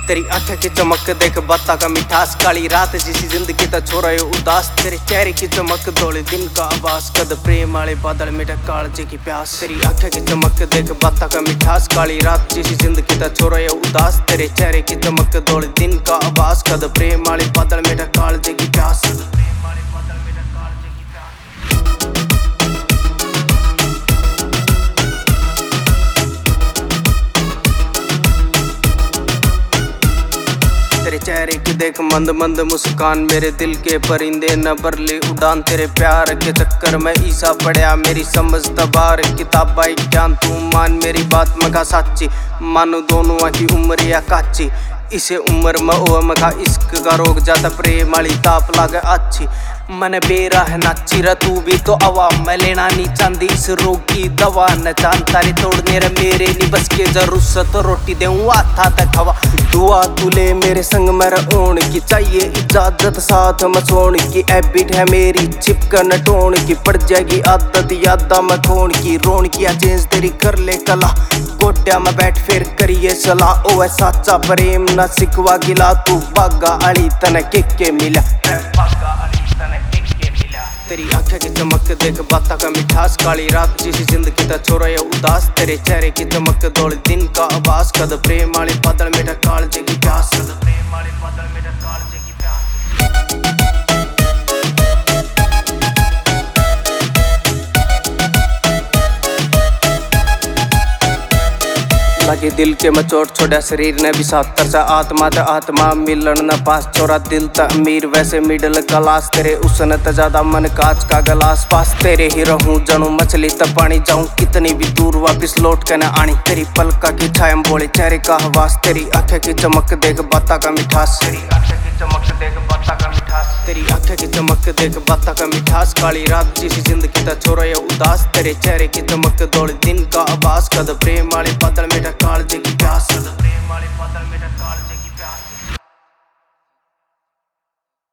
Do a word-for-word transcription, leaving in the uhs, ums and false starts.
तेरी आंखें की चमक देख बाता का मिठास, काली रात जिसी जिंदगी ता छोरा यो उदास। तेरे चेहरे की चमक धोले दिन का आवास, कद प्रेम वाले बादल मेरा कालजे की प्यास। तेरी आंखें की चमक देख बाता का मिठास, काली रात जिसी जिंदगी ता छोरा यो उदास। तेरे चेहरे की चमक धोले दिन का आवास, कद प्रेम वाले बादल मेरा कालजे की प्यास। तेरे चेहरे की देख मंद मंद मुस्कान, मेरे दिल के परिंदे न बरले उड़ान। तेरे प्यार के चक्कर में ईसा पड़या, मेरी समझ तबार किताब बाई ज्ञान। तू मान मेरी बात मगा साची, मानो दोनों की उम्र या काची। इसे उम्र में ओ मगा इश्क का रोग जाता, प्रेम वाली ताप लागे अच्छी। मन बेरा है नाची रा तू भी तो आवाम, मैं लेना नहीं चांदी इस रोग की दवा। न चांद तारे तोड़ने रे मेरे नी बस के जरूरत, तो रोटी देऊँ आता तक हवा। दुआ तुले मेरे संग मेरा ओन की, चाहिए इजाजत साथ में सोन की। हैबिट है मेरी चिपकन टोन की, पड़ जाएगी आदत यादा में खोन की। रोन किया चेंज तेरी कर ले कला, गोड्या में बैठ फिर करिए सलाह। ओ साचा प्रेम न सिकवा गिला, तू बागा अली तने के के मिला। तेरी आंखें की चमक देख बाता का मिठास, काली रात जिसी जिंदगी ता छोरा या उदास। तेरे चेहरे की चमक दौड़े दिन का आवास, कद प्रेम वाले बादल मेरा कालजे की प्यास। कद प्रेम वाले बादल मेरा कालजे की प्यास। लगे दिल के में चोट छोड़ा शरीर ने भी साथ तरसा, आत्मा ते आत्मा मिलन न पास। छोरा दिल त अमीर वैसे मिडल क्लास, तेरे उसने त ज्यादा मन कांच का गलास। पास तेरे ही रहूं जनू मछली त पानी जाऊं, कितनी भी दूर वापिस लौट के न आनी। तेरी पलका की छायम बोले चेहरे का हवास, तेरी आंखें की चमक देख बाता का मिठास। तेरी आंखें की चमक देख बाता का मिठास, तेरी आंखें की चमक देख बाता का मिठास। काली रात जिसी जिंदगी ता छोरा या उदास, तेरे चेहरे की चमक दौड़े दिन का आवास। कद प्रेम वाले बादल मेरा कालजे की प्यास। कद प्रेम वाले बादल मेरा कालजे